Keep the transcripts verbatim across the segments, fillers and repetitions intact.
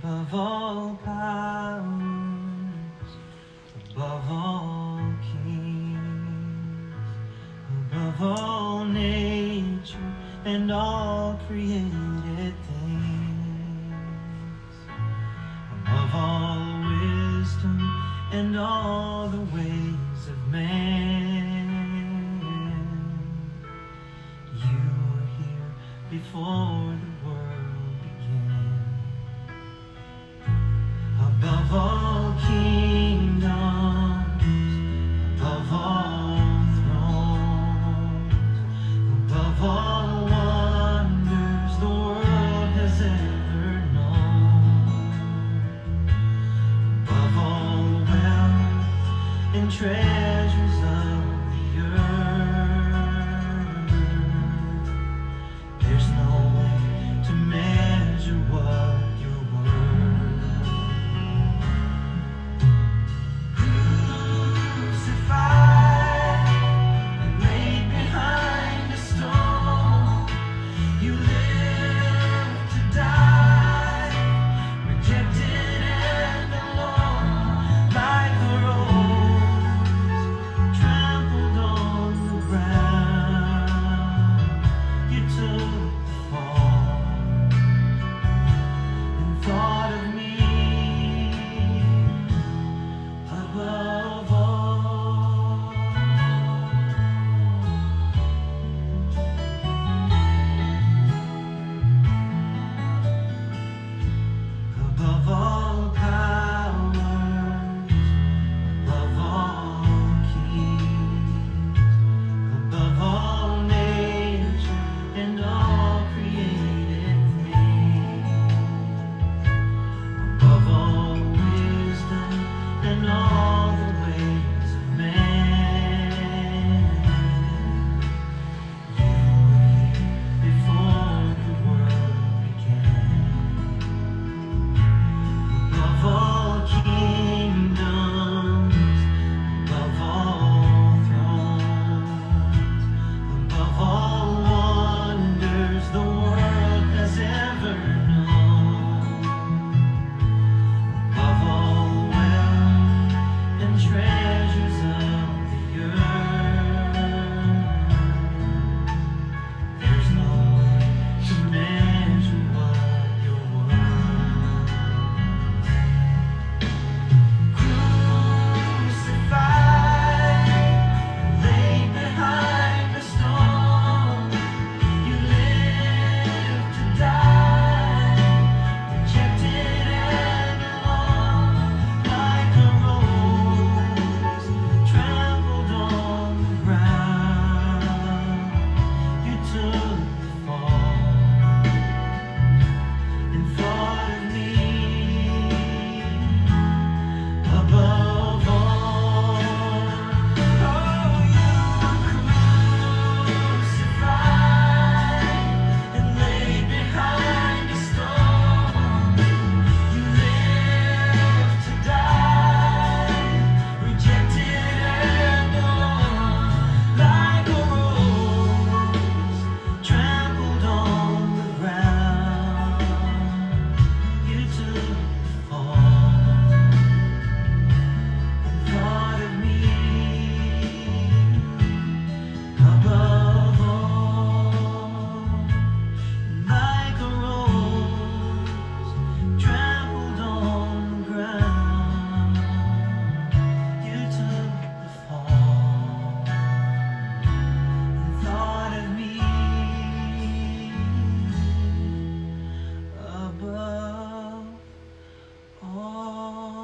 above all powers, above all kings, above all nature and all created things, above all wisdom and all the ways of man. You were here before the world began. Above all kingdoms, above all thrones, above all wonders the world has ever known, above all wealth and treasures of the earth, there's no way to measure what you're worth. Crucified and laid behind a stone, you lived to die, rejected and alone, like a rose trampled on the ground. You took the fall and thought of me above all. Above all powers, above all kings, above all nature and all created things, above all wisdom and all the ways of man. You were here before the world began. Above all kingdoms, above all thrones, above all wonders the world has ever known, above all wealth and treasures of the earth, there's no way to measure what you're worth. Crucified, laid behind a stone, you lived to die, rejected and alone, like a rose trampled on the ground. You took the fall and thought of me above all. Oh, you were crucified and laid behind a stone. You lived to die, rejected and alone, like a rose trampled on the ground. You took the fall and thought of me above all, like a rose trampled on the ground. You took the fall and thought of me above all.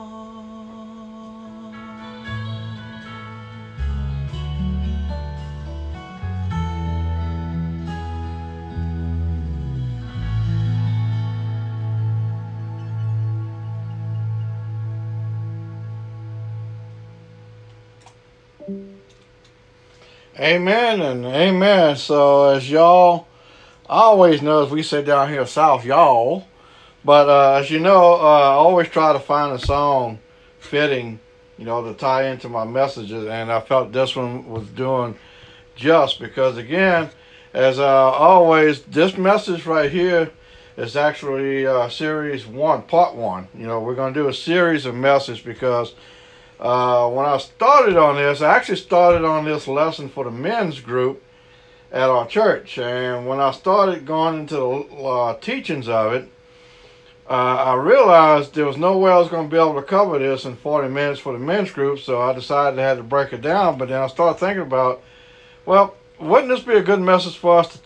Amen and amen. So as y'all always knows, we say down here south, y'all. But uh, as you know, uh, I always try to find a song fitting, you know, to tie into my messages. And I felt this one was doing just because, again, as uh, always, this message right here It's actually uh, series one, part one. You know, we're going to do a series of messages because uh, when I started on this, I actually started on this lesson for the men's group at our church. And when I started going into the uh, teachings of it, uh, I realized there was no way I was going to be able to cover this in forty minutes for the men's group, so I decided I had to break it down. But then I started thinking about, well, wouldn't this be a good message for us to,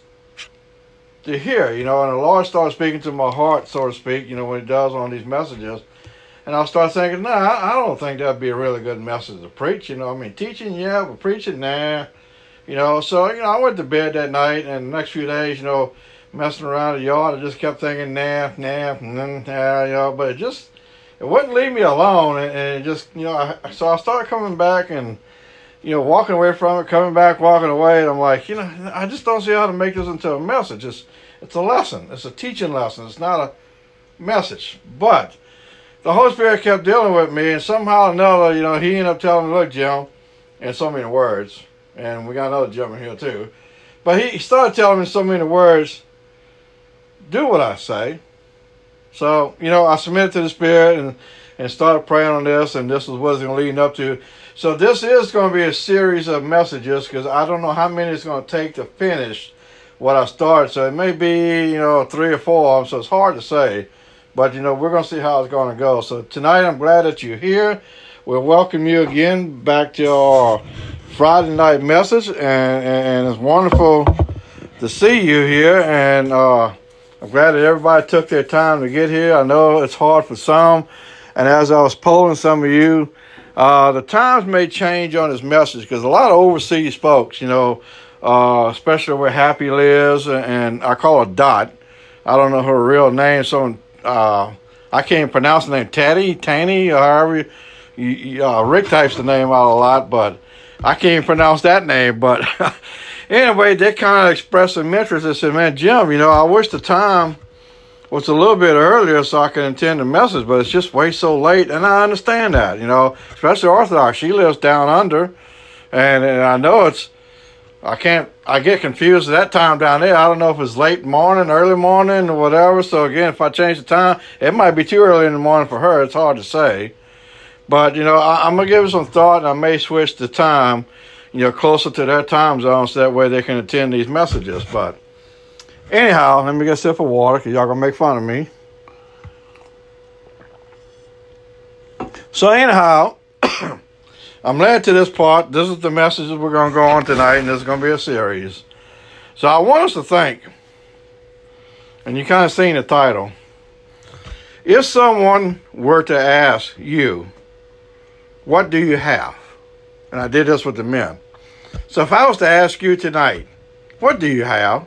to hear, you know? And the Lord started speaking to my heart, so to speak, you know, when He does on these messages. And I started thinking, nah, I don't think that'd be a really good message to preach, you know? I mean, teaching, yeah, but preaching, nah. You know, so, you know, I went to bed that night, and the next few days, you know, messing around the yard, I just kept thinking, nah, nah, nah, nah, you know, but it just, it wouldn't leave me alone, and, and it just, you know, I, so I started coming back and, you know, walking away from it, coming back, walking away, and I'm like, you know, I just don't see how to make this into a message. It's, it's a lesson. It's a teaching lesson. It's not a message. But the Holy Spirit kept dealing with me, and somehow or another, you know, He ended up telling me, look, Jim, in so many words, and we got another Jim in here too, but he, he started telling me so many words, do what I say. So, you know, I submitted to the Spirit and, and started praying on this, and this is what it's going to lead up to. So this is going to be a series of messages because I don't know how many it's going to take to finish what I started. So it may be, you know, three or four of them, so it's hard to say. But, you know, we're going to see how it's going to go. So tonight I'm glad that you're here. We'll welcome you again back to our Friday night message. And, and, and it's wonderful to see you here. And uh, I'm glad that everybody took their time to get here. I know it's hard for some. And as I was polling some of you, uh, the times may change on this message because a lot of overseas folks, you know, uh, especially where Happy lives, and I call her Dot. I don't know her real name, so uh, I can't pronounce the name. Taddy, Tanny, or however you, you, uh, Rick types the name out a lot, but I can't even pronounce that name. But anyway, they kind of expressed some interest. They said, man, Jim, you know, I wish the time was a little bit earlier so I could attend the message, but it's just way so late. And I understand that, you know, especially Orthodox. She lives down under, and, and I know it's, I can't, I get confused at that time down there. I don't know if it's late morning, early morning, or whatever. So again, if I change the time, it might be too early in the morning for her. It's hard to say. But, you know, I, I'm going to give it some thought, and I may switch the time, you know, closer to their time zone so that way they can attend these messages. But anyhow, let me get a sip of water because y'all going to make fun of me. So anyhow, I'm led to this part. This is the messages we're going to go on tonight, and this is going to be a series. So I want us to think, and you kind of seen the title. If someone were to ask you, what do you have? And I did this with the men. So if I was to ask you tonight, what do you have?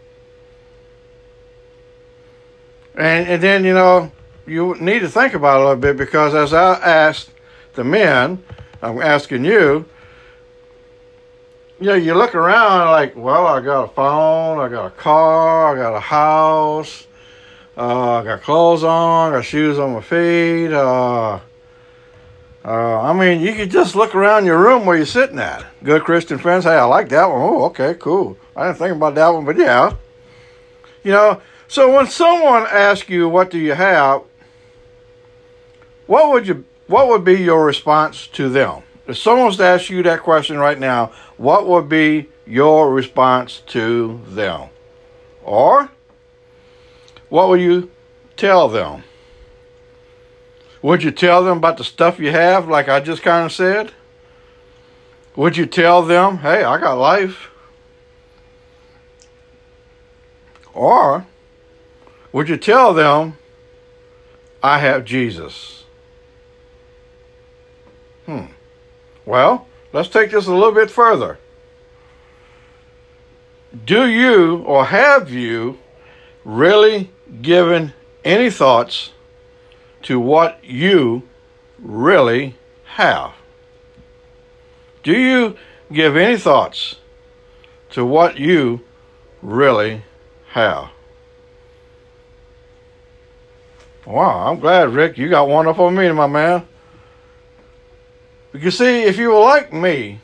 And, and then, you know, you need to think about it a little bit because as I asked the men, I'm asking you, you know, you look around like, well, I got a phone, I got a car, I got a house, uh, I got clothes on, I got shoes on my feet. Uh, uh, I mean, you could just look around your room where you're sitting at. Good Christian friends, hey, I like that one. Oh, okay, cool. I didn't think about that one, but yeah. You know, so when someone asks you, what do you have, what would you, what would be your response to them? If someone was to ask you that question right now, what would be your response to them? Or what would you tell them? Would you tell them about the stuff you have, like I just kind of said? Would you tell them, hey, I got life? Or would you tell them, I have Jesus? Hmm. Well, let's take this a little bit further. Do you or have you really given any thoughts to what you really have? Do you give any thoughts to what you really have? Wow, I'm glad, Rick, you got one up on me, my man. You see, if you were like me,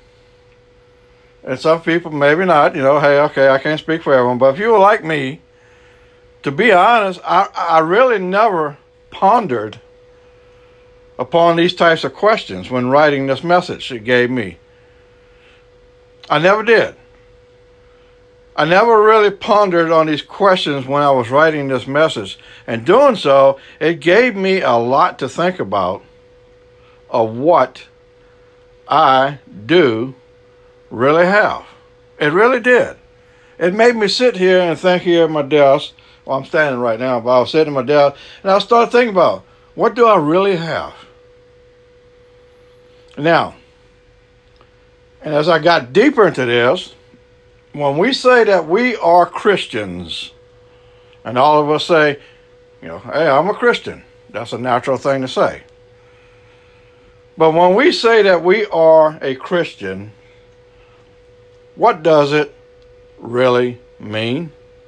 and some people maybe not, you know, hey, okay, I can't speak for everyone, but if you were like me, to be honest, I, I really never pondered upon these types of questions when writing this message it gave me. I never did. I never really pondered on these questions when I was writing this message. And doing so, it gave me a lot to think about of what I do really have. It really did. It made me sit here and think here at my desk. Well, I'm standing right now, but I was sitting at my desk, and I started thinking about, what do I really have? Now, and as I got deeper into this, when we say that we are Christians, and all of us say, you know, hey, I'm a Christian. That's a natural thing to say. But when we say that we are a Christian, what does it really mean?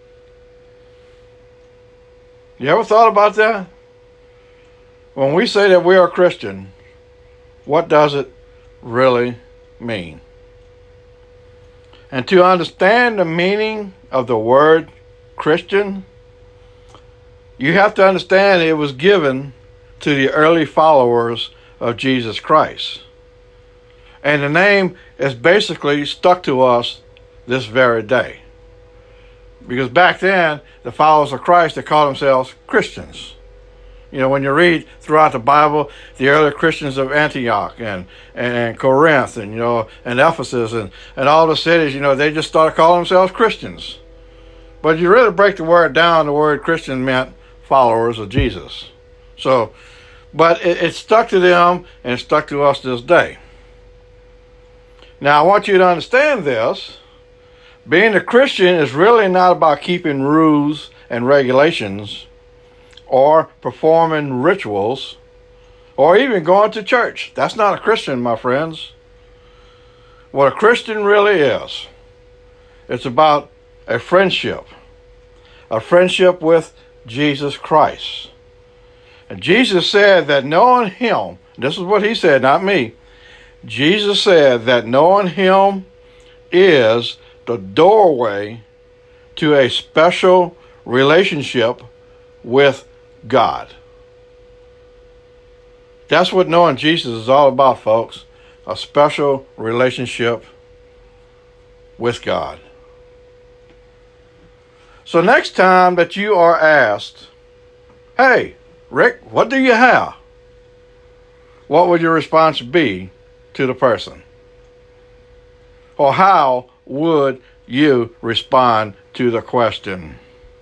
You ever thought about that? When we say that we are Christian, what does it really mean? And to understand the meaning of the word Christian, you have to understand it was given to the early followers of Jesus Christ. And the name is basically stuck to us this very day. Because back then, the followers of Christ, they called themselves Christians. You know, when you read throughout the Bible, the early Christians of Antioch and, and Corinth and, you know, and Ephesus and, and all the cities, you know, they just started calling themselves Christians. But you really break the word down, the word Christian meant followers of Jesus. So, but it, it stuck to them and it stuck to us this day. Now, I want you to understand this. Being a Christian is really not about keeping rules and regulations or performing rituals or even going to church. That's not a Christian, my friends. What a Christian really is, it's about a friendship, a friendship with Jesus Christ. And Jesus said that knowing him, this is what he said, not me. Jesus said that knowing him is the doorway to a special relationship with God. That's what knowing Jesus is all about, folks. A special relationship with God. So next time that you are asked, hey, Rick, what do you have? What would your response be to the person? Or how would you respond to the question?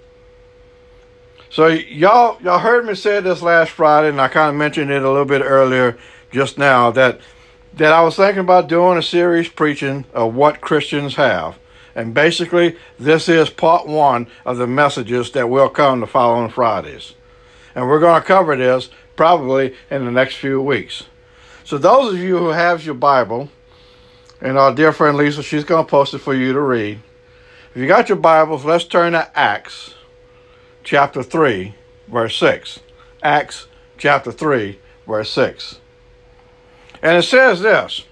So y'all y'all heard me say this last Friday, and I kind of mentioned it a little bit earlier just now, that that I was thinking about doing a series preaching of what Christians have. And basically, this is part one of the messages that will come the following Fridays. And we're going to cover this probably in the next few weeks. So those of you who have your Bible, and our dear friend Lisa, she's going to post it for you to read. If you got your Bibles, let's turn to Acts chapter three, verse six. Acts chapter three, verse six. And it says this,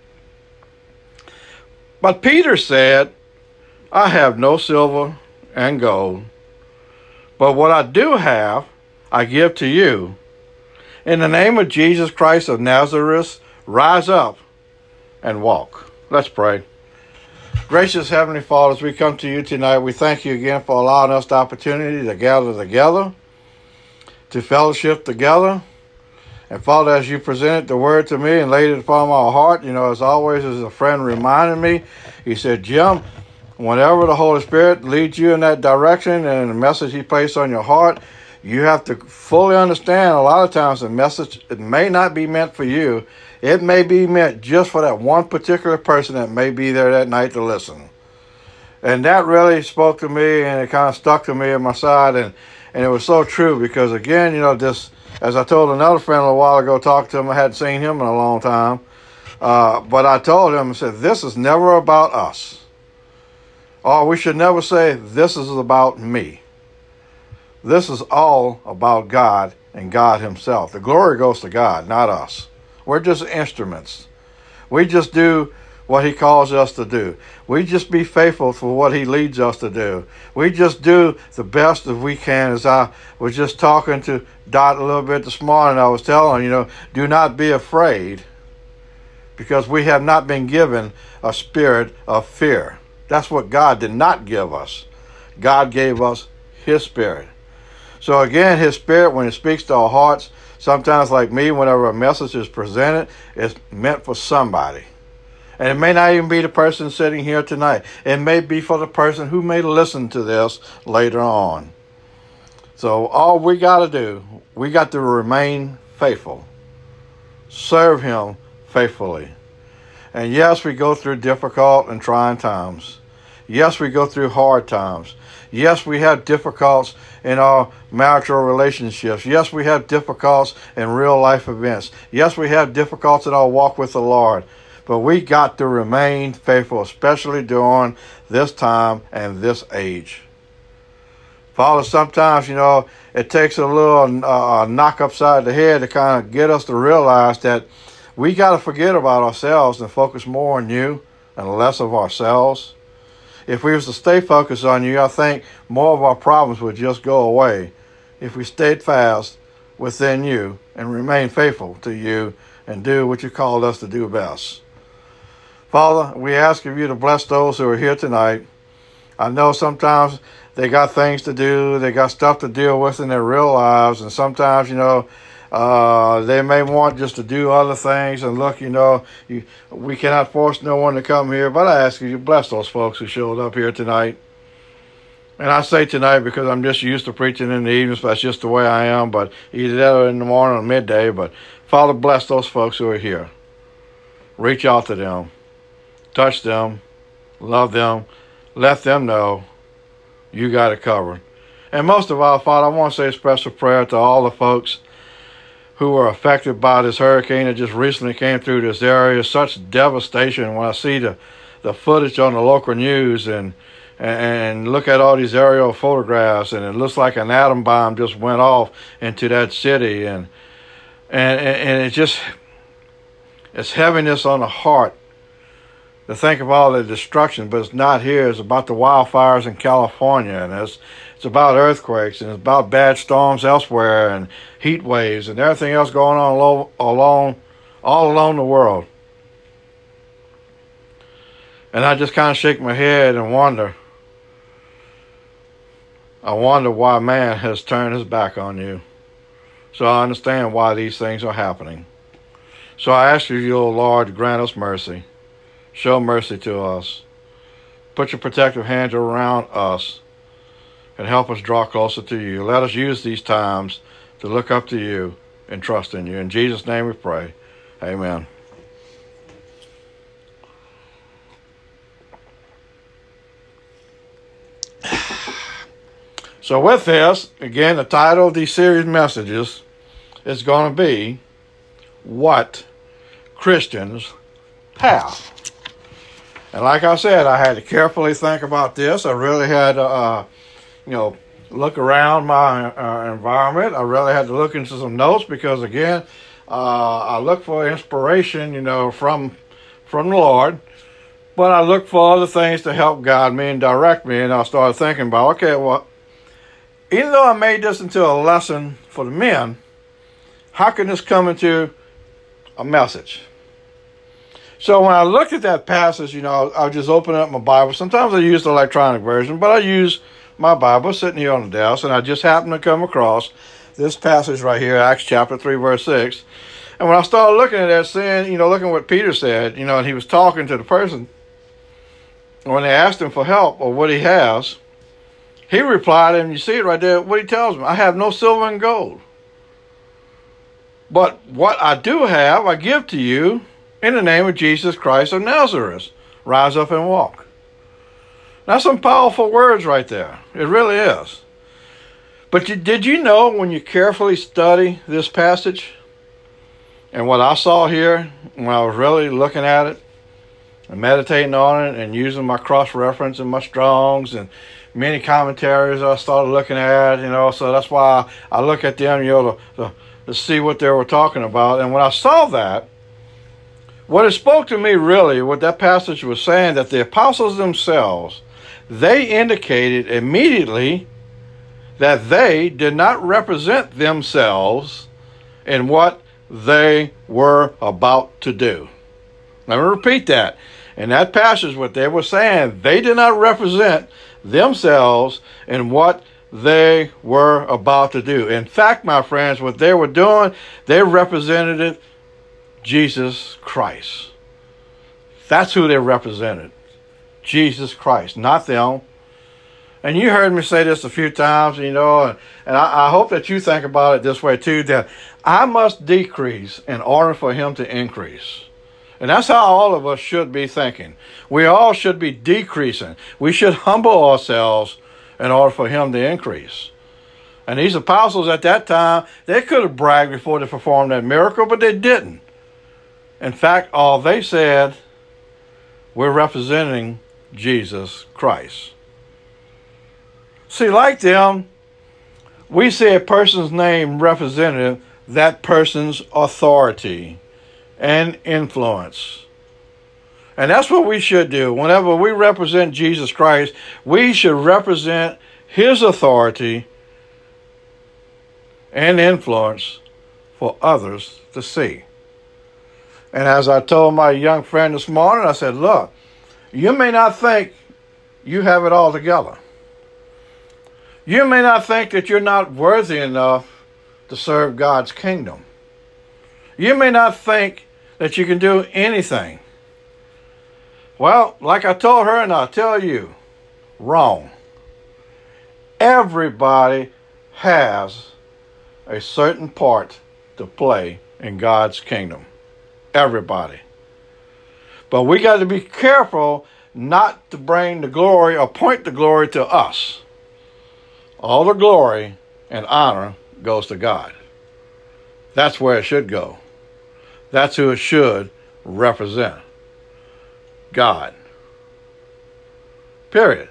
but Peter said, I have no silver and gold, but what I do have, I give to you. In the name of Jesus Christ of Nazareth, rise up and walk. Let's pray. Gracious Heavenly Father, as we come to you tonight, we thank you again for allowing us the opportunity to gather together, to fellowship together. And Father, as you presented the word to me and laid it upon my heart, you know, as always, as a friend reminded me, he said, Jim, whenever the Holy Spirit leads you in that direction and the message he placed on your heart, you have to fully understand a lot of times the message, it may not be meant for you. It may be meant just for that one particular person that may be there that night to listen. And that really spoke to me, and it kind of stuck to me on my side. And, and it was so true because, again, you know, this, as I told another friend a little while ago, talked to him, I hadn't seen him in a long time. Uh, but I told him, I said, this is never about us. Or we should never say, this is about me. This is all about God and God himself. The glory goes to God, not us. We're just instruments. We just do what he calls us to do. We just be faithful for what he leads us to do. We just do the best that we can. As I was just talking to Dot a little bit this morning, I was telling, you know, do not be afraid, because we have not been given a spirit of fear. That's what God did not give us. God gave us his spirit. So again, his spirit, when it speaks to our hearts, sometimes like me, whenever a message is presented, it's meant for somebody. And it may not even be the person sitting here tonight. It may be for the person who may listen to this later on. So all we got to do, we got to remain faithful. Serve him faithfully. And yes, we go through difficult and trying times. Yes, we go through hard times. Yes, we have difficulties in our marital relationships. Yes, we have difficulties in real life events. Yes, we have difficulties in our walk with the Lord. But we got to remain faithful, especially during this time and this age. Father, sometimes, you know, it takes a little uh, knock upside the head to kind of get us to realize that we got to forget about ourselves and focus more on you and less of ourselves. If we was to stay focused on you, I think more of our problems would just go away if we stayed fast within you and remain faithful to you and do what you called us to do best. Father, we ask of you to bless those who are here tonight. I know sometimes they got things to do, they got stuff to deal with in their real lives, and sometimes, you know, uh, they may want just to do other things. And look, you know, you, we cannot force no one to come here, but I ask you to bless those folks who showed up here tonight. And I say tonight because I'm just used to preaching in the evenings, that's just the way I am, but either that or in the morning or midday. But Father, bless those folks who are here. Reach out to them. Touch them, love them, let them know you got it covered. And most of all, Father, I want to say a special prayer to all the folks who were affected by this hurricane that just recently came through this area. Such devastation when I see the, the footage on the local news and, and look at all these aerial photographs, and it looks like an atom bomb just went off into that city. And, and, and it just, it's heaviness on the heart to think of all the destruction, but it's not here. It's about the wildfires in California, and it's it's about earthquakes, and it's about bad storms elsewhere, and heat waves, and everything else going on all along, all along the world. And I just kind of shake my head and wonder. I wonder why man has turned his back on you. So I understand why these things are happening. So I ask you, O Lord, to grant us mercy. Show mercy to us. Put your protective hands around us and help us draw closer to you. Let us use these times to look up to you and trust in you. In Jesus' name we pray. Amen. So with this, again, the title of these series messages is going to be What Christians Have. And like I said, I had to carefully think about this. I really had to, uh, you know, look around my uh, environment. I really had to look into some notes because, again, uh, I look for inspiration, you know, from from the Lord. But I look for other things to help guide me and direct me. And I started thinking about, okay, well, even though I made this into a lesson for the men, how can this come into a message? So when I looked at that passage, you know, I would just open up my Bible. Sometimes I use the electronic version, but I use my Bible sitting here on the desk, and I just happened to come across this passage right here, Acts chapter three, verse six. And when I started looking at that, seeing, you know, looking at what Peter said, you know, and he was talking to the person, when they asked him for help or what he has, he replied, and you see it right there, what he tells them, I have no silver and gold. But what I do have, I give to you, in the name of Jesus Christ of Nazareth, rise up and walk. That's some powerful words right there. It really is. But you, did you know when you carefully study this passage, and what I saw here, when I was really looking at it, and meditating on it, and using my cross-reference and my Strongs, and many commentaries I started looking at, you know, so that's why I look at them, you know, to, to, to see what they were talking about. And when I saw that, What it spoke to me really, what that passage was saying, that the apostles themselves, they indicated immediately that they did not represent themselves in what they were about to do. Let me repeat that. In that passage, what they were saying, they did not represent themselves in what they were about to do. In fact, my friends, what they were doing, they represented Jesus Christ. That's who they represented. Jesus Christ, not them. And you heard me say this a few times, you know, and, and I, I hope that you think about it this way too, that I must decrease in order for him to increase. And that's how all of us should be thinking. We all should be decreasing. We should humble ourselves in order for him to increase. And these apostles at that time, they could have bragged before they performed that miracle, but they didn't. In fact, all they said, we're representing Jesus Christ. See, like them, we see a person's name represented that person's authority and influence. And that's what we should do. Whenever we represent Jesus Christ, we should represent his authority and influence for others to see. And as I told my young friend this morning, I said, look, you may not think you have it all together. You may not think that you're not worthy enough to serve God's kingdom. You may not think that you can do anything. Well, like I told her and I'll tell you, wrong. Everybody has a certain part to play in God's kingdom. Everybody. But we got to be careful not to bring the glory or point the glory to us. All the glory and honor goes to God. That's where it should go. That's who it should represent. God. Period.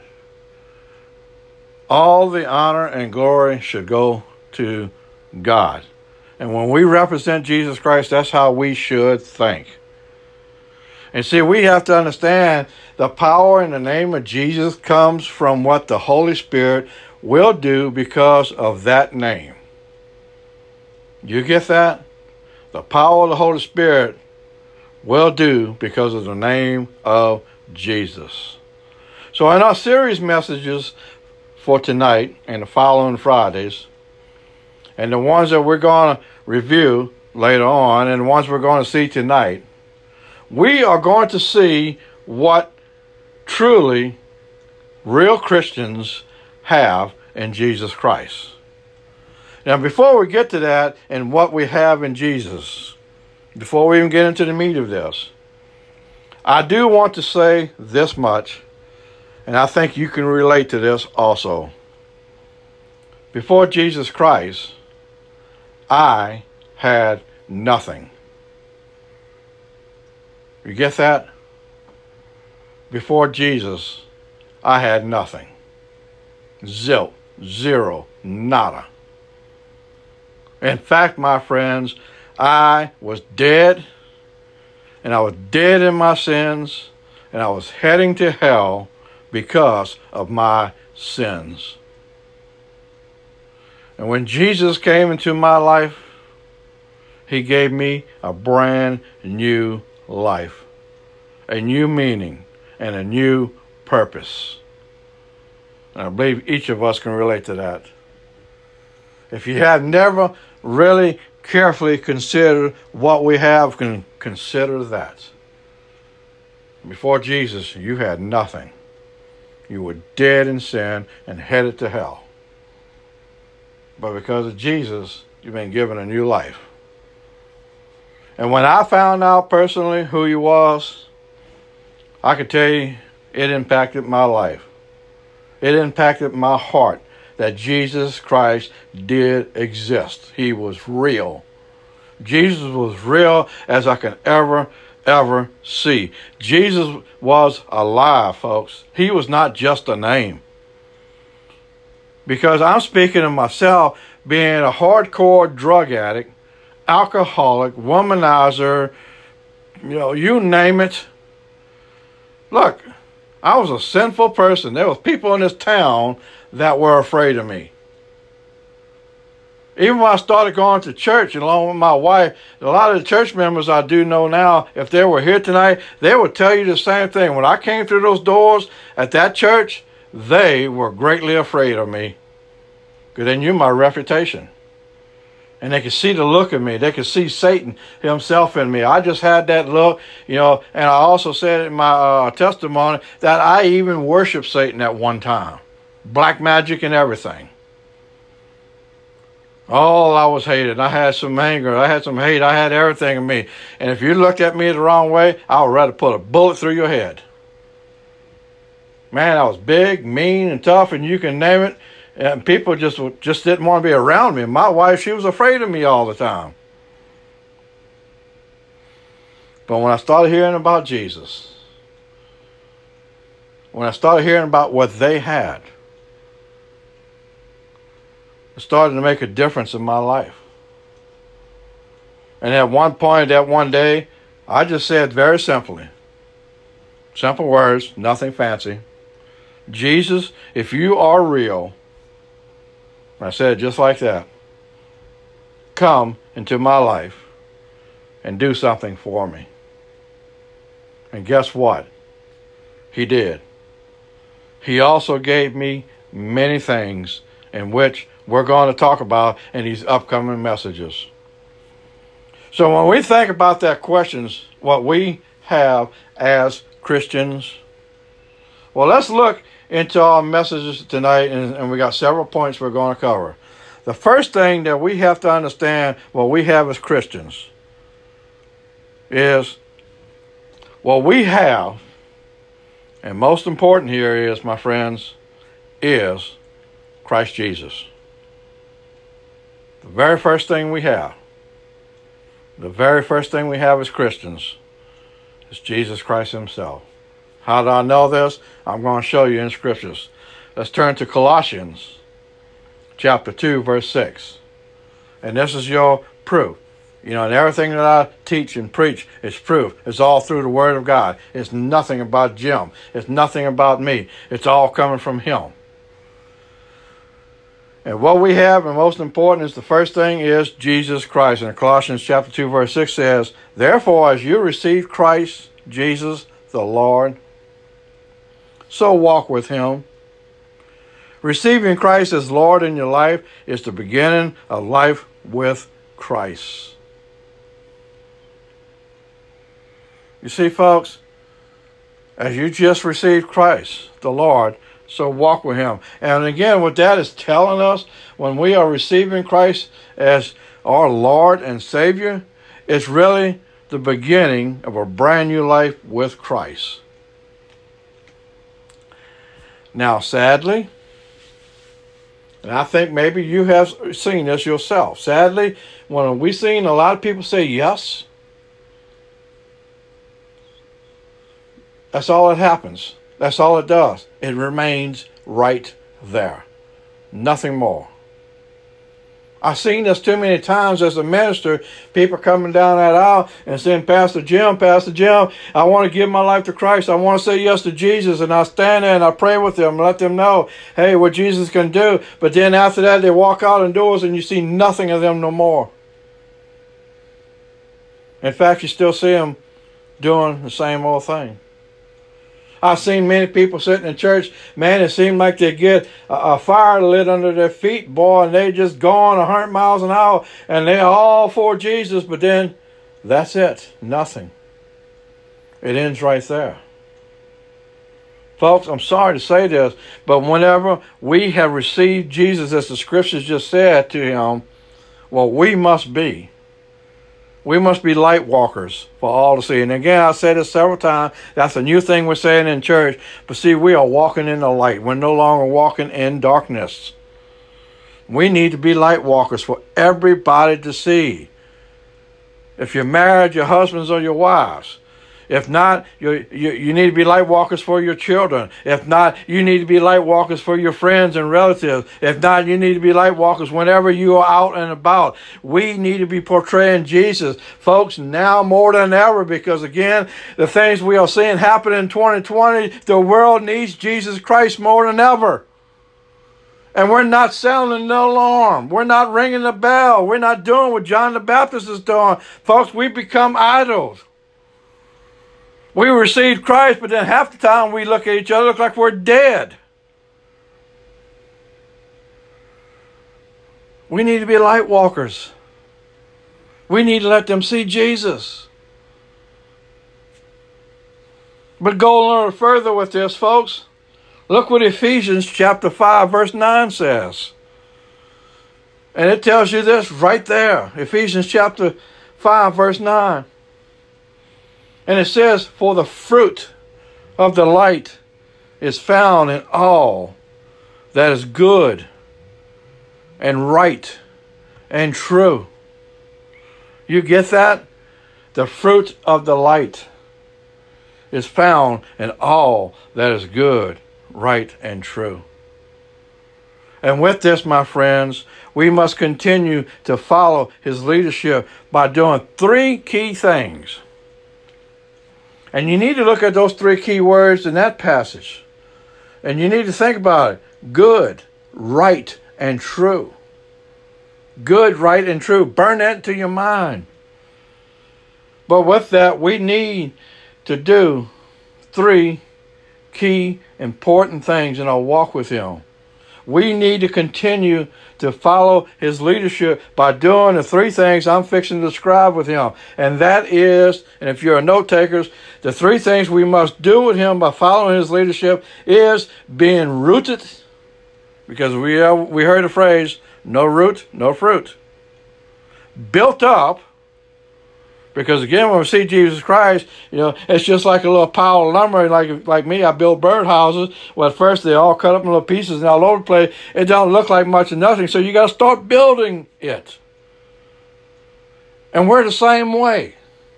All the honor and glory should go to God. And when we represent Jesus Christ, that's how we should think. And see, we have to understand the power in the name of Jesus comes from what the Holy Spirit will do because of that name. You get that? The power of the Holy Spirit will do because of the name of Jesus. So in our series messages for tonight and the following Fridays, and the ones that we're going to review later on, and the ones we're going to see tonight, we are going to see what truly real Christians have in Jesus Christ. Now, before we get to that and what we have in Jesus, before we even get into the meat of this, I do want to say this much, and I think you can relate to this also. Before Jesus Christ, I had nothing. You get that? Before Jesus, I had nothing. Zilch, zero, nada. In fact, my friends, I was dead, and I was dead in my sins, and I was heading to hell because of my sins. And when Jesus came into my life, he gave me a brand new life, a new meaning, and a new purpose. And I believe each of us can relate to that. If you have never really carefully considered what we have, can consider that. Before Jesus, you had nothing. You were dead in sin and headed to hell. But because of Jesus, you've been given a new life. And when I found out personally who he was, I can tell you it impacted my life. It impacted my heart that Jesus Christ did exist. He was real. Jesus was real as I can ever, ever see. Jesus was alive, folks. He was not just a name. Because I'm speaking of myself being a hardcore drug addict, alcoholic, womanizer, you know, you name it. Look, I was a sinful person. There was people in this town that were afraid of me. Even when I started going to church along with my wife, a lot of the church members I do know now, if they were here tonight, they would tell you the same thing. When I came through those doors at that church, they were greatly afraid of me. Because they knew my reputation. And they could see the look of me. They could see Satan himself in me. I just had that look, you know, and I also said in my uh, testimony that I even worshiped Satan at one time. Black magic and everything. Oh, I was hated. I had some anger. I had some hate. I had everything in me. And if you looked at me the wrong way, I would rather put a bullet through your head. Man, I was big, mean, and tough, and you can name it. And people just just didn't want to be around me. My wife, she was afraid of me all the time. But when I started hearing about Jesus, when I started hearing about what they had, it started to make a difference in my life. And at one point, that one day, I just said very simply, simple words, nothing fancy, Jesus, if you are real, I said it just like that, come into my life and do something for me. And guess what? He did. He also gave me many things in which we're going to talk about in these upcoming messages. So when we think about that questions, what we have as Christians, well, let's look into our messages tonight, and, and we got several points we're going to cover. The first thing that we have to understand what we have as Christians is what we have, and most important here is, my friends, is Christ Jesus. The very first thing we have, the very first thing we have as Christians is Jesus Christ himself. How do I know this? I'm going to show you in scriptures. Let's turn to Colossians chapter two, verse six. And this is your proof. You know, and everything that I teach and preach is proof. It's all through the Word of God. It's nothing about Jim. It's nothing about me. It's all coming from him. And what we have, and most important, is the first thing is Jesus Christ. And Colossians chapter two, verse six says, therefore, as you receive Christ Jesus the Lord, so walk with him. Receiving Christ as Lord in your life is the beginning of life with Christ. You see, folks, as you just received Christ, the Lord, so walk with him. And again, what that is telling us, when we are receiving Christ as our Lord and Savior, it's really the beginning of a brand new life with Christ. Now, sadly, and I think maybe you have seen this yourself. Sadly, when we've seen a lot of people say yes, that's all that happens. That's all it does. It remains right there. Nothing more. I've seen this too many times as a minister, people coming down that aisle and saying, Pastor Jim, Pastor Jim, I want to give my life to Christ. I want to say yes to Jesus. And I stand there and I pray with them and let them know, hey, what Jesus can do. But then after that, they walk out indoors and you see nothing of them no more. In fact, you still see them doing the same old thing. I've seen many people sitting in church, man, it seemed like they get a, a fire lit under their feet, boy, and they just going a hundred miles an hour, and they're all for Jesus, but then that's it. Nothing. It ends right there. Folks, I'm sorry to say this, but whenever we have received Jesus, as the scriptures just said to him, well, we must be. We must be light walkers for all to see. And again, I said this several times. That's a new thing we're saying in church. But see, we are walking in the light. We're no longer walking in darkness. We need to be light walkers for everybody to see. If you're married, your husbands or your wives, If not, you, you, you need to be light walkers for your children. If not, you need to be light walkers for your friends and relatives. If not, you need to be light walkers whenever you are out and about. We need to be portraying Jesus, folks, now more than ever, because again, the things we are seeing happen in twenty twenty, the world needs Jesus Christ more than ever. And we're not sounding the alarm. We're not ringing the bell. We're not doing what John the Baptist is doing. Folks, we become idols. We receive Christ, but then half the time we look at each other, look like we're dead. We need to be light walkers. We need to let them see Jesus. But go a little further with this, folks. Look what Ephesians chapter five, verse nine says. And it tells you this right there. Ephesians chapter five, verse nine. And it says, for the fruit of the light is found in all that is good and right and true. You get that? The fruit of the light is found in all that is good, right, and true. And with this, my friends, we must continue to follow his leadership by doing three key things. And you need to look at those three key words in that passage. And you need to think about it. Good, right, and true. Good, right, and true. Burn that into your mind. But with that, we need to do three key important things in our walk with him. We need to continue to follow his leadership by doing the three things I'm fixing to describe with him. And that is, and if you're a note takers, the three things we must do with him by following his leadership is being rooted, because we have, we heard the phrase, no root, no fruit. Built up, because again, when we see Jesus Christ, you know, it's just like a little pile of lumber. Like like me, I build birdhouses. Well, at first they all cut up in little pieces and all over the place. It don't look like much of nothing. So you got to start building it. And we're the same way.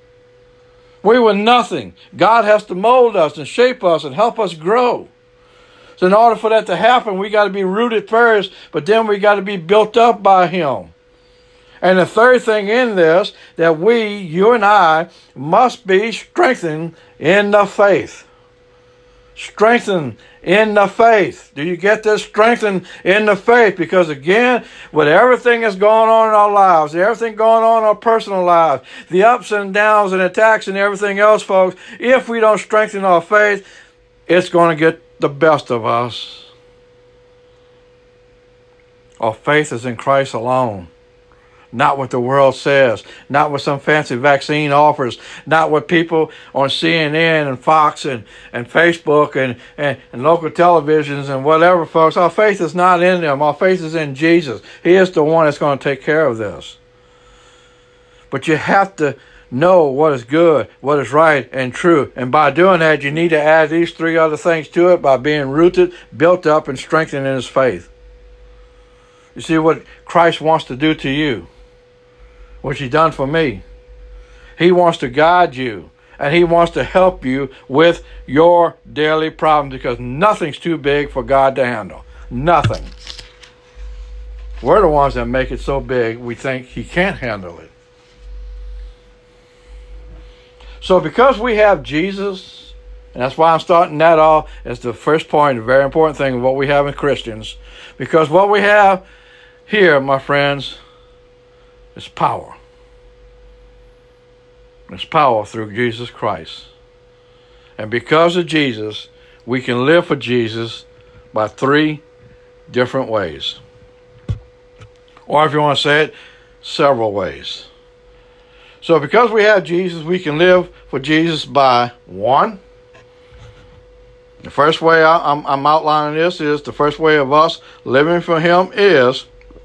We were nothing. God has to mold us and shape us and help us grow. So in order for that to happen, we got to be rooted first, but then we got to be built up by him. And the third thing in this, that we, you and I, must be strengthened in the faith. Strengthened in the faith. Do you get this? Strengthened in the faith. Because again, with everything that's going on in our lives, everything going on in our personal lives, the ups and downs and attacks and everything else, folks, if we don't strengthen our faith, it's going to get the best of us. Our faith is in Christ alone. Not what the world says, not what some fancy vaccine offers, not what people on C N N and Fox and, and Facebook and, and, and local televisions and whatever, folks. Our faith is not in them. Our faith is in Jesus. He is the one that's going to take care of this. But you have to know what is good, what is right, and true. And by doing that, you need to add these three other things to it by being rooted, built up, and strengthened in his faith. You see what Christ wants to do to you, what he's done for me. He wants to guide you, and he wants to help you with your daily problems, because nothing's too big for God to handle. Nothing. We're the ones that make it so big we think he can't handle it. So because we have Jesus, and that's why I'm starting that off as the first point, a very important thing of what we have in Christians, because what we have here, my friends, is power. It's power through Jesus Christ. And because of Jesus, we can live for Jesus by three different ways. Or if you want to say it, several ways. So because we have Jesus, we can live for Jesus by one. The first way I, I'm, I'm outlining this is, the first way of us living for him is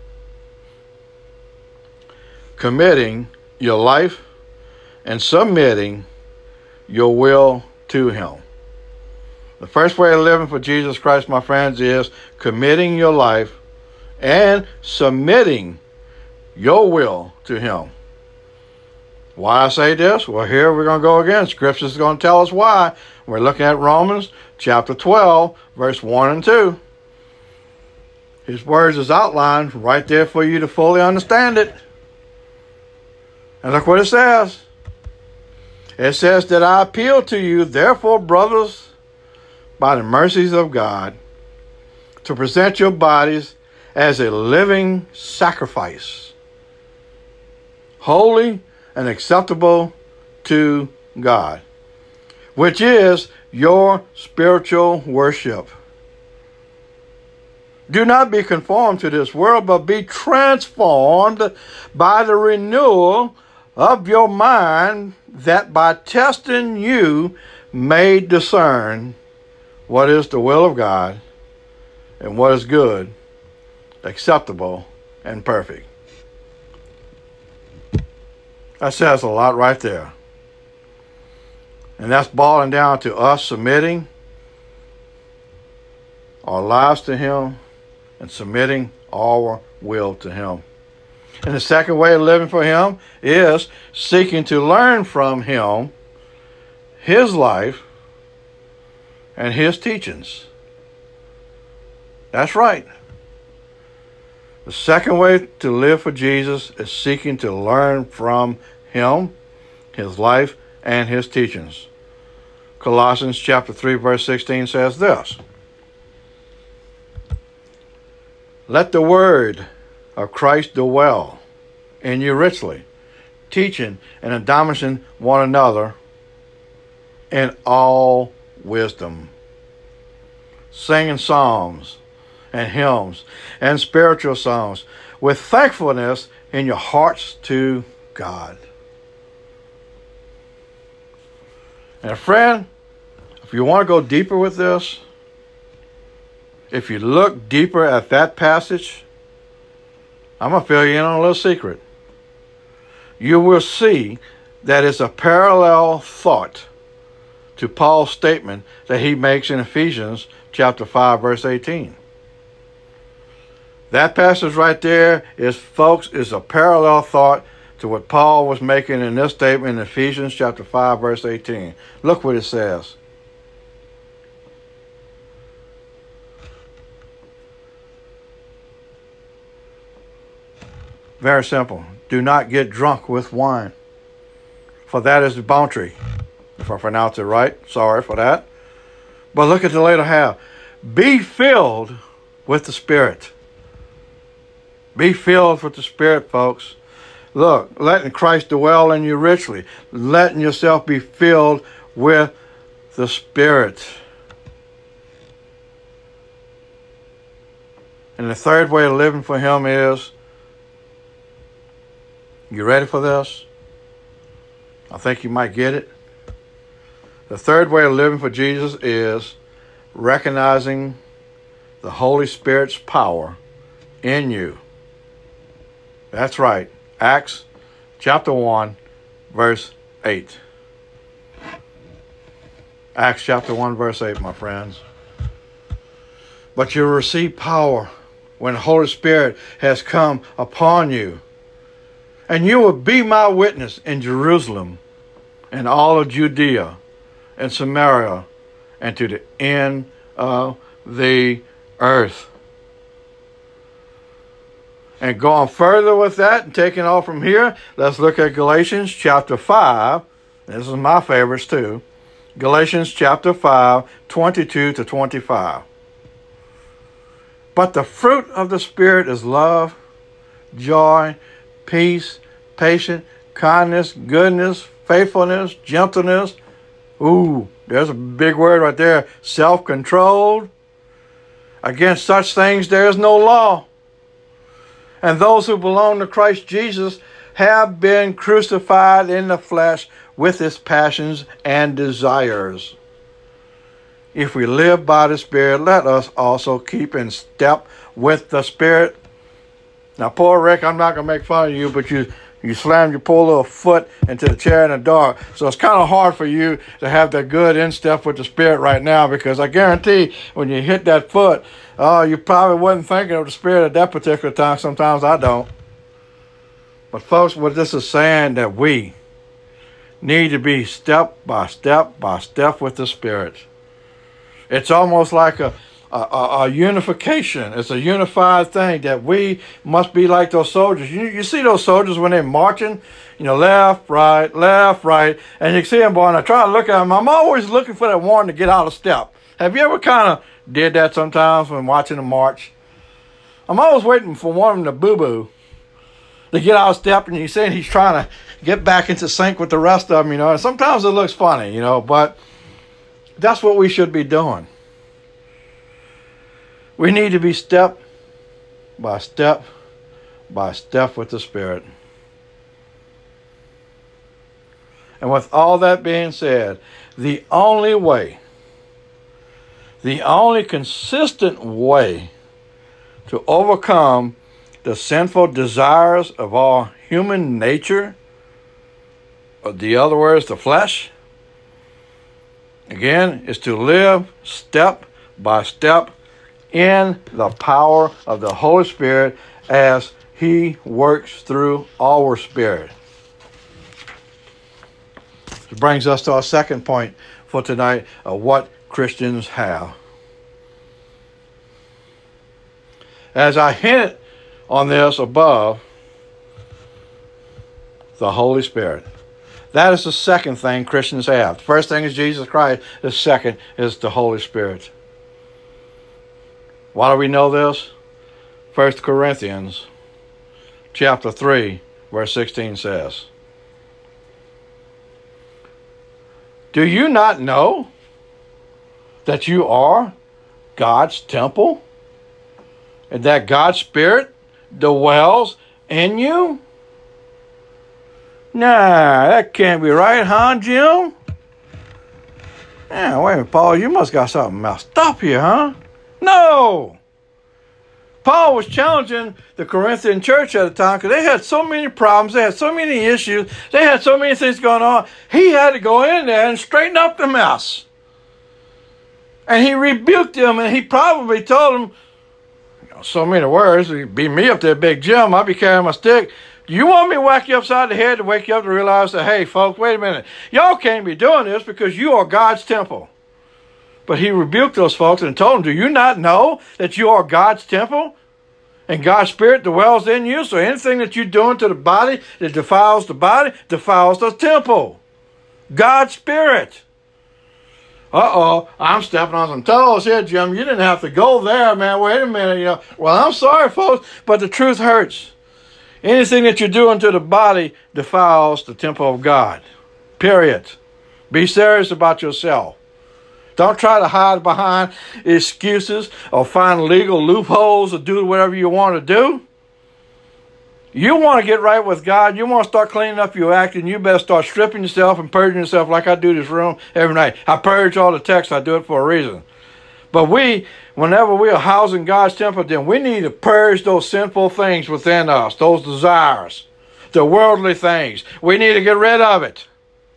committing your life and submitting your will to him. The first way of living for Jesus Christ, my friends, is committing your life and submitting your will to him. Why I say this? Well, here we're going to go again. Scripture is going to tell us why. We're looking at Romans chapter twelve, verse one and two. His words is outlined right there for you to fully understand it. And look what it says. It says that I appeal to you, therefore, brothers, by the mercies of God, to present your bodies as a living sacrifice, holy and acceptable to God, which is your spiritual worship. Do not be conformed to this world, but be transformed by the renewal of your mind, that by testing you may discern what is the will of God and what is good, acceptable, and perfect. That says a lot right there. And that's boiling down to us submitting our lives to Him and submitting our will to Him. And the second way of living for Him is seeking to learn from Him, His life, and His teachings. That's right. The second way to live for Jesus is seeking to learn from Him, His life, and His teachings. Colossians chapter three, verse sixteen says this: let the word of Christ dwell in you richly, teaching and admonishing one another in all wisdom, singing psalms and hymns and spiritual songs with thankfulness in your hearts to God. And friend, if you want to go deeper with this, if you look deeper at that passage, I'm going to fill you in on a little secret. You will see that it's a parallel thought to Paul's statement that he makes in Ephesians chapter five, verse eighteen. That passage right there is, folks, is a parallel thought to what Paul was making in this statement in Ephesians chapter five, verse eighteen. Look what it says. Very simple. Do not get drunk with wine, for that is debauchery. If I pronounce it right, sorry for that. But look at the later half. Be filled with the Spirit. Be filled with the Spirit, folks. Look, letting Christ dwell in you richly. Letting yourself be filled with the Spirit. And the third way of living for Him is, you ready for this? I think you might get it. The third way of living for Jesus is recognizing the Holy Spirit's power in you. That's right. Acts chapter one, verse eight. Acts chapter one, verse eight, my friends. But you'll receive power when the Holy Spirit has come upon you. And you will be my witness in Jerusalem and all of Judea and Samaria and to the end of the earth. And going further with that and taking off from here, let's look at Galatians chapter five. This is my favorites too. Galatians chapter five, twenty-two to twenty-five. But the fruit of the Spirit is love, joy, peace, patience, kindness, goodness, faithfulness, gentleness. Ooh, there's a big word right there. Self-controlled. Against such things there is no law. And those who belong to Christ Jesus have been crucified in the flesh with its passions and desires. If we live by the Spirit, let us also keep in step with the Spirit. Now, poor Rick, I'm not going to make fun of you, but you you slammed your poor little foot into the chair in the dark. So it's kind of hard for you to have that good in step with the Spirit right now, because I guarantee when you hit that foot, oh, you probably wasn't thinking of the Spirit at that particular time. Sometimes I don't. But folks, what this is saying, that we, need to be step by step by step with the Spirit. It's almost like a, a, a unification. It's a unified thing that we must be like those soldiers. You, you see those soldiers when they're marching, you know, left, right, left, right, and you see them, boy, and I try to look at them. I'm always looking for that one to get out of step. Have you ever kind of did that sometimes when watching them march? I'm always waiting for one of them to boo-boo, to get out of step, and you see he's trying to get back into sync with the rest of them, you know, and sometimes it looks funny, you know, but that's what we should be doing. We need to be step by step by step with the Spirit. And with all that being said, the only way, the only consistent way to overcome the sinful desires of our human nature, or the other words, the flesh, again, is to live step by step in the power of the Holy Spirit as He works through our spirit. This brings us to our second point for tonight of what Christians have. As I hinted on this above, the Holy Spirit. That is the second thing Christians have. The first thing is Jesus Christ. The second is the Holy Spirit. Why do we know this? First Corinthians chapter three, verse sixteen says, "Do you not know that you are God's temple, and that God's Spirit dwells in you?" Nah, that can't be right, huh, Jim? Yeah, wait a minute, Paul, you must got something messed up here, huh? No! Paul was challenging the Corinthian church at the time because they had so many problems, they had so many issues, they had so many things going on. He had to go in there and straighten up the mess. And he rebuked them, and he probably told them, you know, so many words, it'd be me up there, Big Jim, I'd be carrying my stick. Do you want me to whack you upside the head to wake you up to realize that, hey, folks, wait a minute. Y'all can't be doing this because you are God's temple. But he rebuked those folks and told them, do you not know that you are God's temple? And God's Spirit dwells in you? So anything that you're doing to the body that defiles the body, defiles the temple. God's Spirit. Uh-oh, I'm stepping on some toes here, Jim. You didn't have to go there, man. Wait a minute. You know. Well, I'm sorry, folks, but the truth hurts. Anything that you're doing to the body defiles the temple of God. Period. Be serious about yourself. Don't try to hide behind excuses or find legal loopholes or do whatever you want to do. You want to get right with God. You want to start cleaning up your act, and you better start stripping yourself and purging yourself like I do this room every night. I purge all the texts. I do it for a reason. But we, whenever we are housing God's temple, then we need to purge those sinful things within us, those desires, the worldly things. We need to get rid of it.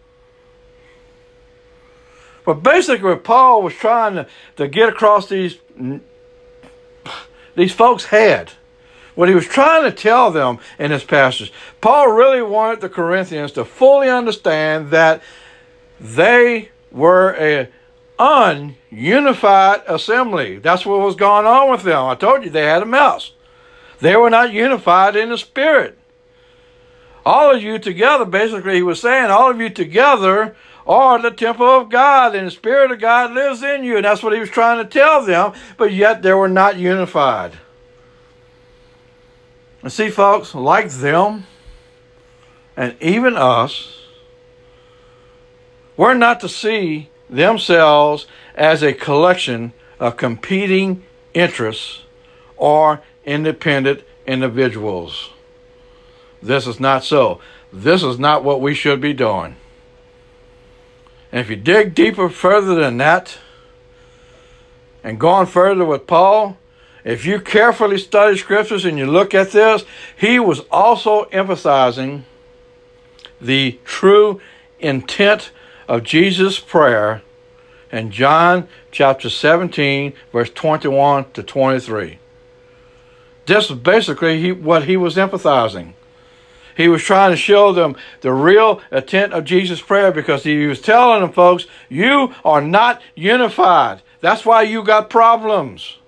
But basically, what Paul was trying to, to get across these, these folks' head, what he was trying to tell them in this passage, Paul really wanted the Corinthians to fully understand that they were a ununified assembly. That's what was going on with them. I told you they had a mess. They were not unified in the Spirit. All of you together, basically he was saying, all of you together are the temple of God, and the Spirit of God lives in you. And that's what he was trying to tell them, but yet they were not unified. And see, folks, like them, and even us, we're not to see themselves as a collection of competing interests or independent individuals. This is not so. This is not what we should be doing. And if you dig deeper further than that, and go on further with Paul, if you carefully study scriptures and you look at this, he was also emphasizing the true intent of Jesus' prayer in John chapter seventeen, verse twenty-one to twenty-three. This is basically he, what he was emphasizing. He was trying to show them the real intent of Jesus' prayer, because he was telling them, folks, you are not unified. That's why you got problems.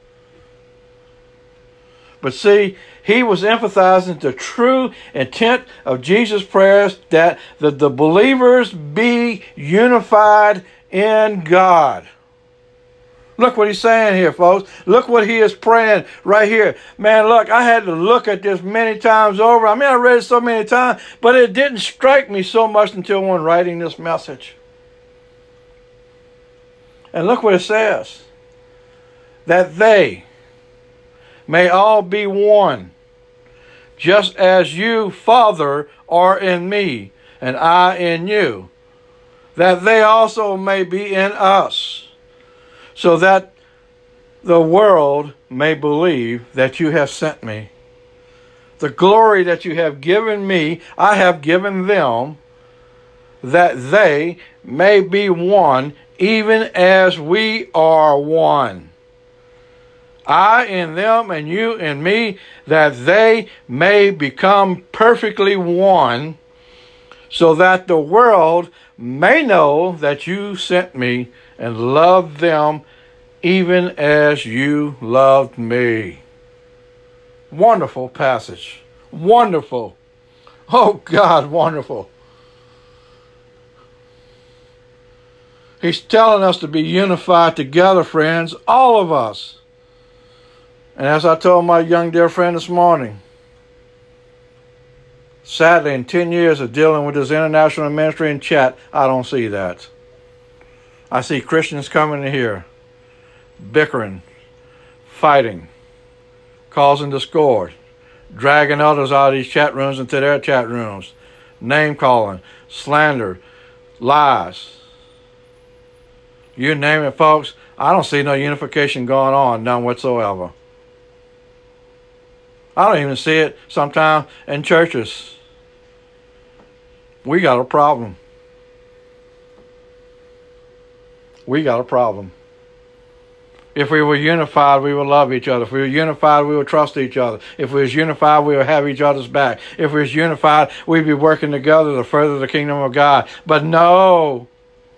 But see, he was emphasizing the true intent of Jesus' prayers, that the, the believers be unified in God. Look what he's saying here, folks. Look what he is praying right here. Man, look, I had to look at this many times over. I mean, I read it so many times, but it didn't strike me so much until when writing this message. And look what it says. That they may all be one, just as you, Father, are in me, and I in you, that they also may be in us, so that the world may believe that you have sent me. The glory that you have given me, I have given them, that they may be one, even as we are one. I in them and you in me, that they may become perfectly one, so that the world may know that you sent me and love them even as you loved me. Wonderful passage. Wonderful. Oh God, wonderful. He's telling us to be unified together, friends, all of us. And as I told my young dear friend this morning, sadly, in ten years of dealing with this international ministry and chat, I don't see that. I see Christians coming in here, bickering, fighting, causing discord, dragging others out of these chat rooms into their chat rooms, name-calling, slander, lies. You name it, folks. I don't see no unification going on, none whatsoever. I don't even see it sometimes in churches. We got a problem. We got a problem. If we were unified, we would love each other. If we were unified, we would trust each other. If we was unified, we would have each other's back. If we was unified, we'd be working together to further the kingdom of God. But no.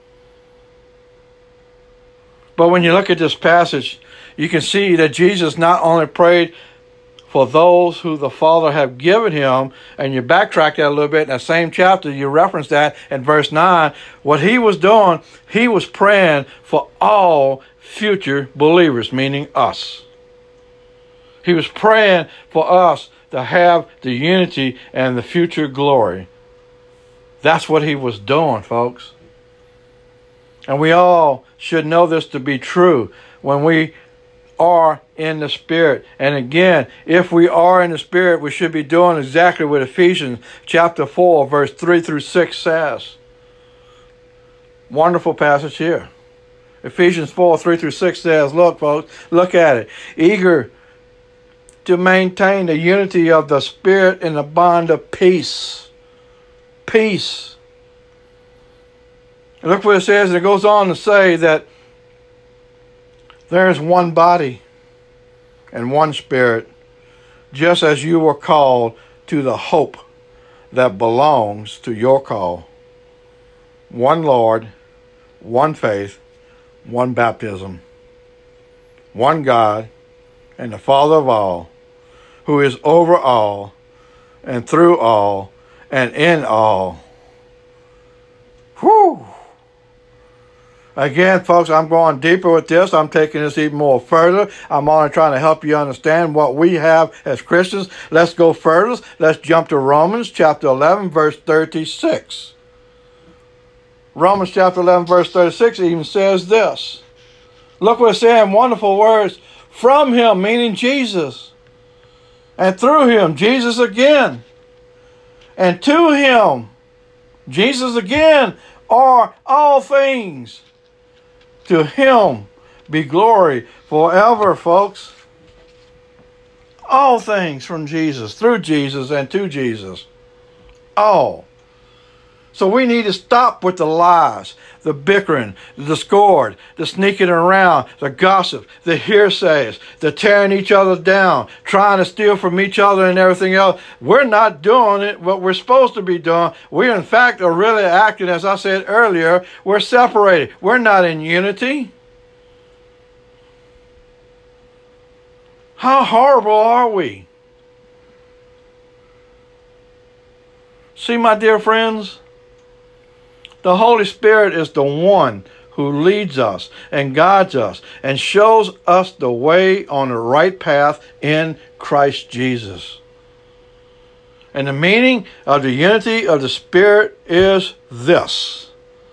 But when you look at this passage, you can see that Jesus not only prayed for those who the Father have given him, and you backtrack that a little bit in that same chapter, you reference that in verse nine. What he was doing, he was praying for all future believers, meaning us. He was praying for us to have the unity and the future glory. That's what he was doing, folks. And we all should know this to be true when we are in the Spirit. And again, if we are in the Spirit, we should be doing exactly what Ephesians chapter four, verse three through six says. Wonderful passage here. Ephesians four, three through six says, look, folks, look at it. Eager to maintain the unity of the Spirit in the bond of peace. Peace. And look what it says, and it goes on to say that there is one body and one Spirit, just as you were called to the hope that belongs to your call. One Lord, one faith, one baptism, one God, and the Father of all, who is over all, and through all, and in all. Whew! Again, folks, I'm going deeper with this. I'm taking this even more further. I'm only trying to help you understand what we have as Christians. Let's go further. Let's jump to Romans chapter eleven, verse thirty-six. Romans chapter eleven, verse thirty-six even says this. Look what it's saying, wonderful words. From him, meaning Jesus. And through him, Jesus again. And to him, Jesus again, are all things. To him be glory forever, folks. All things from Jesus, through Jesus, and to Jesus. All. So we need to stop with the lies, the bickering, the discord, the sneaking around, the gossip, the hearsays, the tearing each other down, trying to steal from each other and everything else. We're not doing it what we're supposed to be doing. We, in fact, are really acting, as I said earlier, we're separated. We're not in unity. How horrible are we? See, my dear friends, the Holy Spirit is the one who leads us and guides us and shows us the way on the right path in Christ Jesus. And the meaning of the unity of the Spirit is this: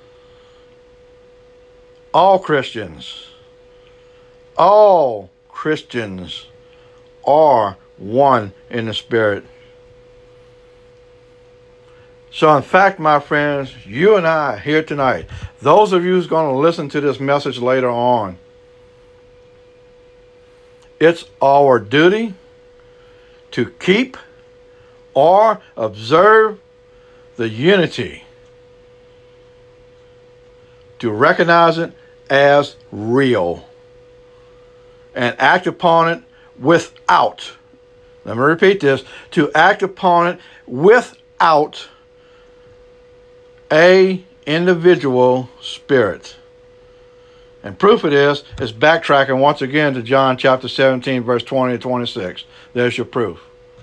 all Christians, all Christians are one in the Spirit. So in fact, my friends, you and I here tonight, those of you who's going to listen to this message later on, it's our duty to keep or observe the unity, to recognize it as real, and act upon it without, let me repeat this, to act upon it without a individual spirit. And proof it is, is backtracking once again to John chapter seventeen, verse twenty and twenty-six. There's your proof.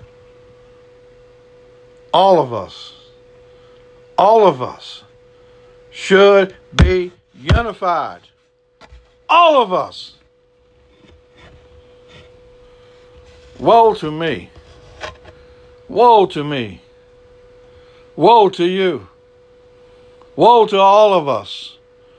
All of us, all of us should be unified. All of us. Woe to me. Woe to me. Woe to you. Woe to all of us.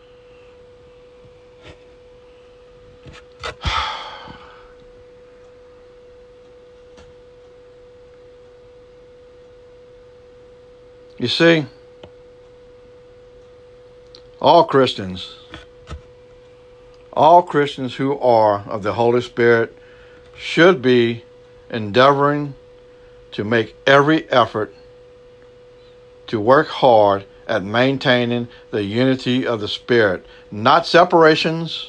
You see, all Christians, all Christians who are of the Holy Spirit should be endeavoring to make every effort to work hard at maintaining the unity of the Spirit, not separations,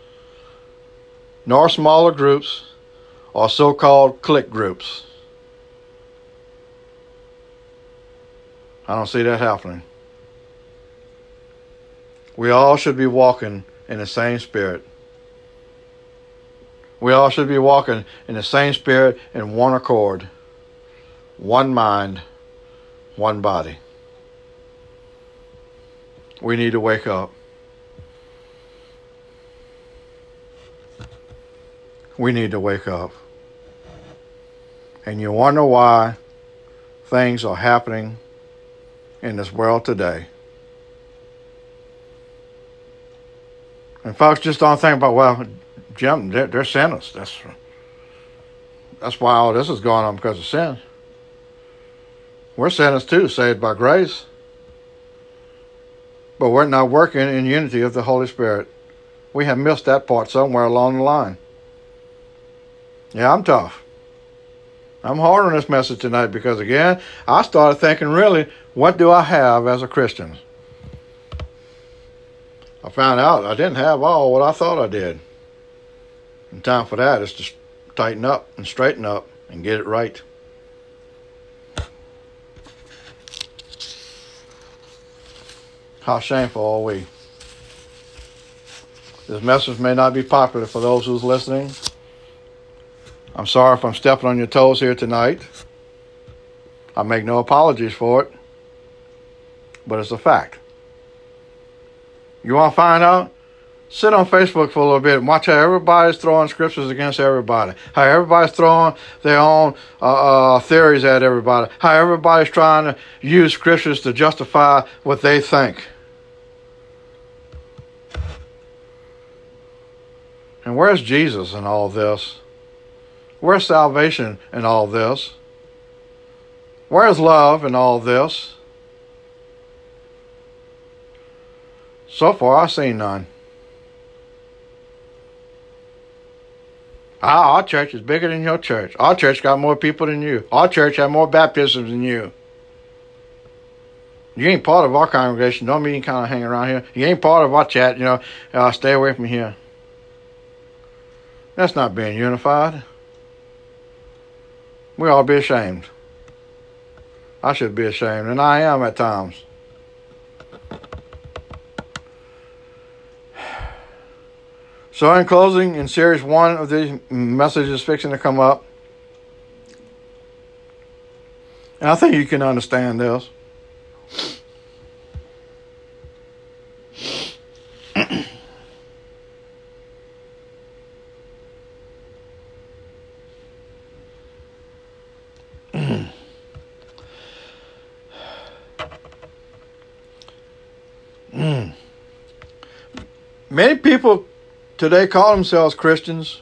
nor smaller groups, or so-called clique groups. I don't see that happening. We all should be walking in the same spirit. We all should be walking in the same spirit in one accord, one mind, one body. We need to wake up. We need to wake up. And you wonder why things are happening in this world today. And folks just don't think about, well, Jim, they're, they're sinners. That's, that's why all this is going on, because of sin. We're sinners too, saved by grace. But we're not working in unity of the Holy Spirit. We have missed that part somewhere along the line. Yeah, I'm tough. I'm hard on this message tonight because, again, I started thinking, really, what do I have as a Christian? I found out I didn't have all what I thought I did. And time for that is to tighten up and straighten up and get it right. How shameful are we? This message may not be popular for those who's listening. I'm sorry if I'm stepping on your toes here tonight. I make no apologies for it. But it's a fact. You want to find out? Sit on Facebook for a little bit and watch how everybody's throwing scriptures against everybody. How everybody's throwing their own uh, uh, theories at everybody. How everybody's trying to use scriptures to justify what they think. And where's Jesus in all this? Where's salvation in all this? Where's love in all this? So far, I've seen none. Ah, our church is bigger than your church. Our church got more people than you. Our church had more baptisms than you. You ain't part of our congregation. Don't mean you kind of hang around here. You ain't part of our chat, you know. Uh, stay away from here. That's not being unified. We ought to be ashamed. I should be ashamed, and I am at times. So in closing, in series one of these messages fixing to come up, and I think you can understand this. Many people today call themselves Christians.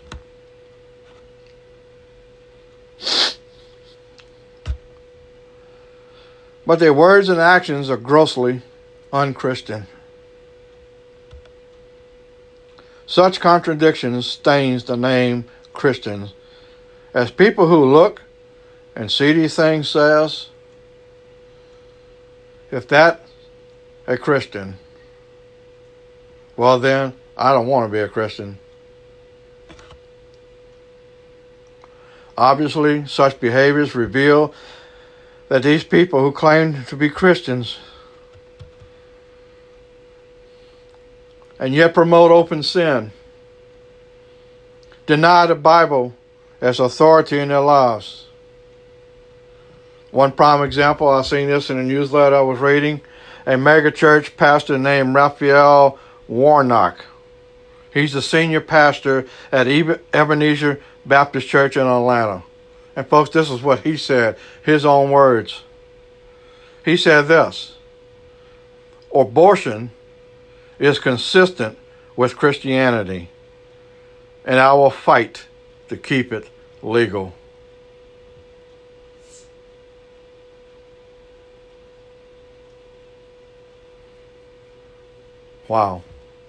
But their words and actions are grossly unchristian. Such contradictions stains the name Christians, as people who look and see these things says, if that's a Christian, well then, I don't want to be a Christian. Obviously, such behaviors reveal that these people who claim to be Christians and yet promote open sin deny the Bible as authority in their lives. One prime example, I've seen this in a newsletter I was reading, a mega church pastor named Raphael Warnock. He's the senior pastor at Ebenezer Baptist Church in Atlanta. And folks, this is what he said, his own words. He said this: abortion is consistent with Christianity, and I will fight to keep it legal. Wow.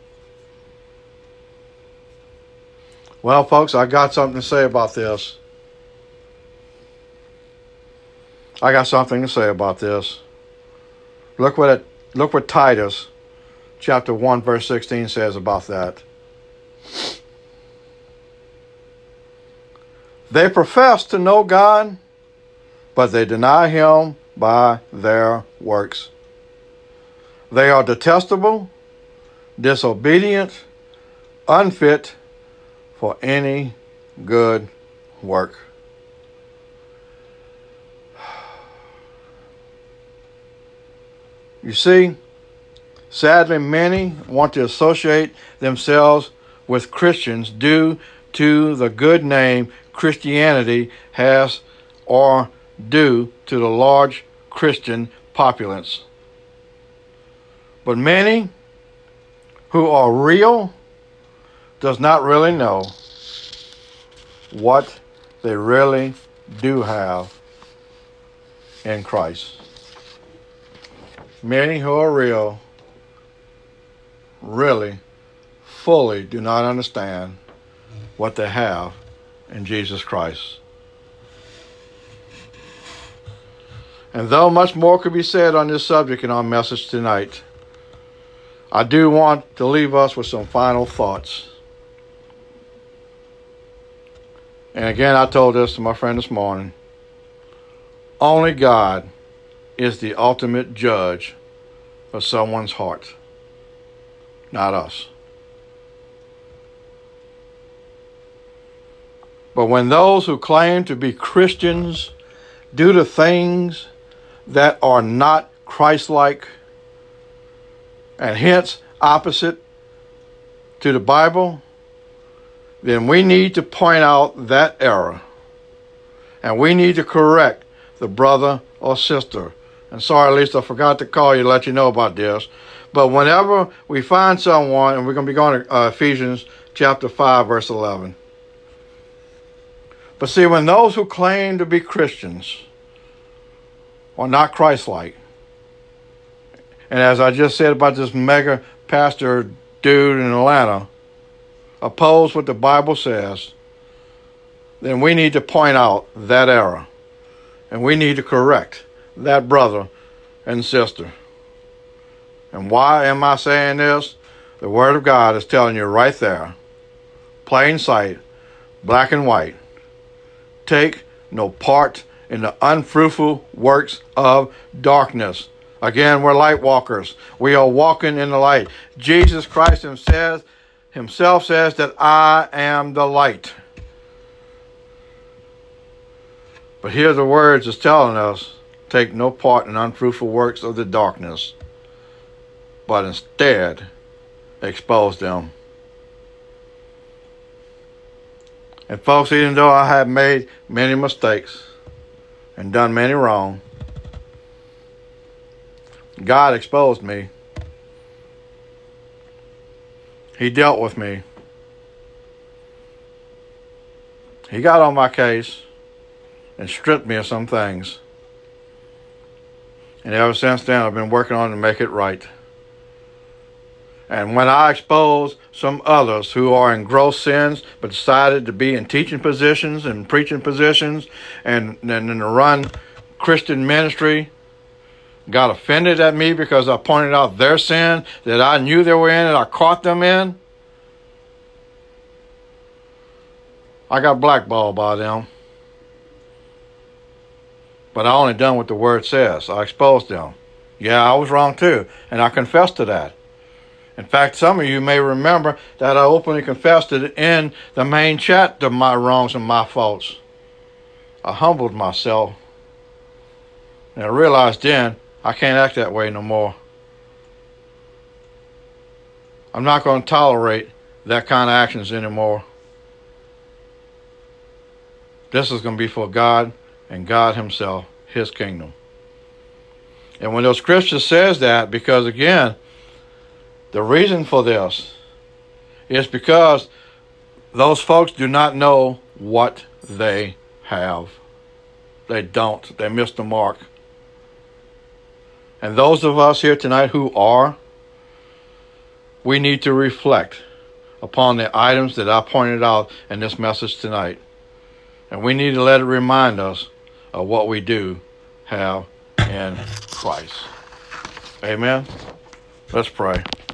Well, folks, I got something to say about this. I got something to say about this. Look what it, look what Titus chapter one verse sixteen says about that. They profess to know God, but they deny him by their works. They are detestable, disobedient, unfit for any good work. You see, sadly, many want to associate themselves with Christians due to the good name Christianity has, or due to the large Christian populace. But many who are real does not really know what they really do have in Christ. Many who are real really, fully do not understand what they have in Jesus Christ. And though much more could be said on this subject in our message tonight, I do want to leave us with some final thoughts. And again, I told this to my friend this morning. Only God is the ultimate judge of someone's heart, not us. But when those who claim to be Christians do the things that are not Christ-like, and hence opposite to the Bible, then we need to point out that error. And we need to correct the brother or sister. And sorry, at least I forgot to call you to let you know about this. But whenever we find someone, and we're going to be going to uh, Ephesians chapter five, verse eleven. But see, when those who claim to be Christians are not Christ-like, and as I just said about this mega pastor dude in Atlanta, oppose what the Bible says, then we need to point out that error. And we need to correct that brother and sister. And why am I saying this? The Word of God is telling you right there, plain sight, black and white. Take no part in the unfruitful works of darkness. Again, we're light walkers. We are walking in the light. Jesus Christ himself, himself says that I am the light. But here the words is telling us, take no part in unfruitful works of the darkness, but instead expose them. And folks, even though I have made many mistakes and done many wrong, God exposed me. He dealt with me. He got on my case and stripped me of some things. And ever since then, I've been working on to make it right. And when I expose some others who are in gross sins, but decided to be in teaching positions and preaching positions and then to run Christian ministry, got offended at me because I pointed out their sin that I knew they were in and I caught them in, I got blackballed by them. But I only done what the Word says. I exposed them. Yeah, I was wrong too, and I confessed to that. In fact, some of you may remember that I openly confessed it in the main chat of my wrongs and my faults. I humbled myself. And I realized then I can't act that way no more. I'm not going to tolerate that kind of actions anymore. This is going to be for God and God himself, his kingdom. And when those scriptures says that, because again, the reason for this is because those folks do not know what they have. They don't. They missed the mark. And those of us here tonight who are, we need to reflect upon the items that I pointed out in this message tonight. And we need to let it remind us of what we do have in Christ. Amen. Let's pray.